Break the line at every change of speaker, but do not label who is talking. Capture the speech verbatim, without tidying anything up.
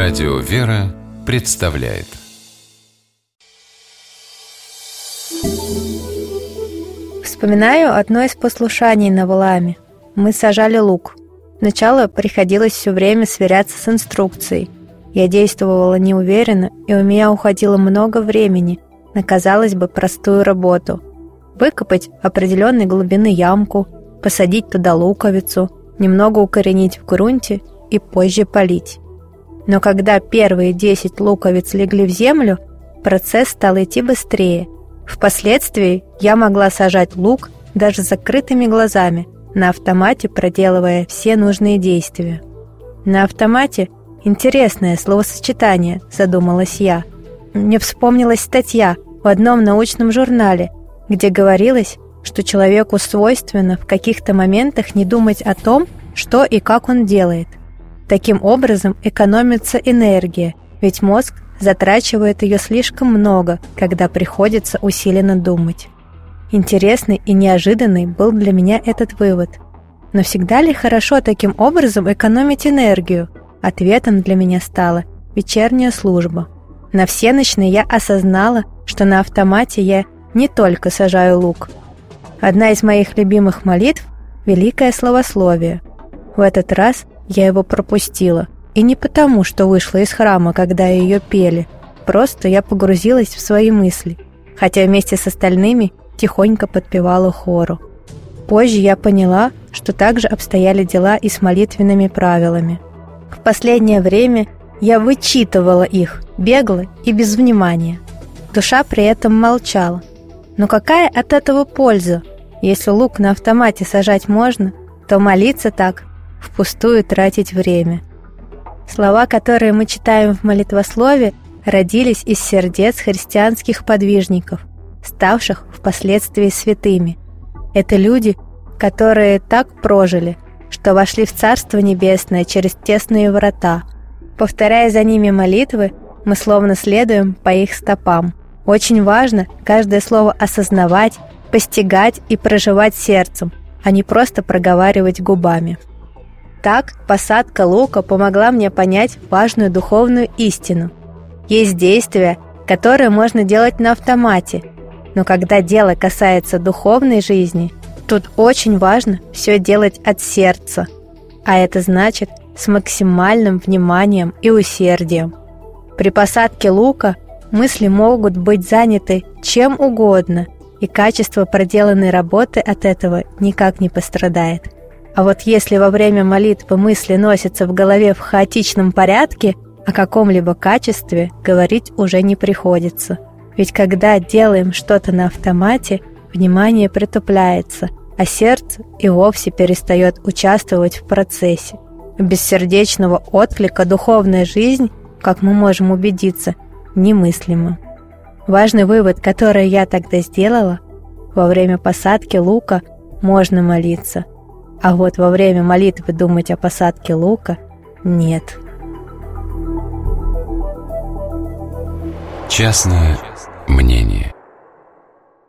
Радио «Вера» представляет.
Вспоминаю одно из послушаний на Валааме. Мы сажали лук. Сначала приходилось все время сверяться с инструкцией. Я действовала неуверенно, и у меня уходило много времени на, казалось бы, простую работу. Выкопать определенной глубины ямку, посадить туда луковицу, немного укоренить в грунте и позже полить. Но когда первые десять луковиц легли в землю, процесс стал идти быстрее. Впоследствии я могла сажать лук даже с закрытыми глазами, на автомате проделывая все нужные действия. На автомате – интересное словосочетание, задумалась я. Мне вспомнилась статья в одном научном журнале, где говорилось, что человеку свойственно в каких-то моментах не думать о том, что и как он делает. Таким образом экономится энергия, ведь мозг затрачивает ее слишком много, когда приходится усиленно думать. Интересный и неожиданный был для меня этот вывод. Но всегда ли хорошо таким образом экономить энергию? Ответом для меня стала вечерняя служба. На всенощной я осознала, что на автомате я не только сажаю лук. Одна из моих любимых молитв – великое словословие. В этот раз я его пропустила. И не потому, что вышла из храма, когда ее пели. Просто я погрузилась в свои мысли, хотя вместе с остальными тихонько подпевала хору. Позже я поняла, что также обстояли дела и с молитвенными правилами. В последнее время я вычитывала их, бегло и без внимания. Душа при этом молчала. Но какая от этого польза? Если лук на автомате сажать можно, то молиться так – впустую тратить время. Слова, которые мы читаем в молитвослове, родились из сердец христианских подвижников, ставших впоследствии святыми. Это люди, которые так прожили, что вошли в Царство Небесное через тесные врата. Повторяя за ними молитвы, мы словно следуем по их стопам. Очень важно каждое слово осознавать, постигать и проживать сердцем, а не просто проговаривать губами. Так, посадка лука помогла мне понять важную духовную истину. Есть действия, которые можно делать на автомате, но когда дело касается духовной жизни, тут очень важно все делать от сердца, а это значит с максимальным вниманием и усердием. При посадке лука мысли могут быть заняты чем угодно, и качество проделанной работы от этого никак не пострадает. А вот если во время молитвы мысли носятся в голове в хаотичном порядке, о каком-либо качестве говорить уже не приходится. Ведь когда делаем что-то на автомате, внимание притупляется, а сердце и вовсе перестает участвовать в процессе. Без сердечного отклика духовная жизнь, как мы можем убедиться, немыслима. Важный вывод, который я тогда сделала: во время посадки лука можно молиться, а вот во время молитвы думать о посадке лука нет.
Частное мнение.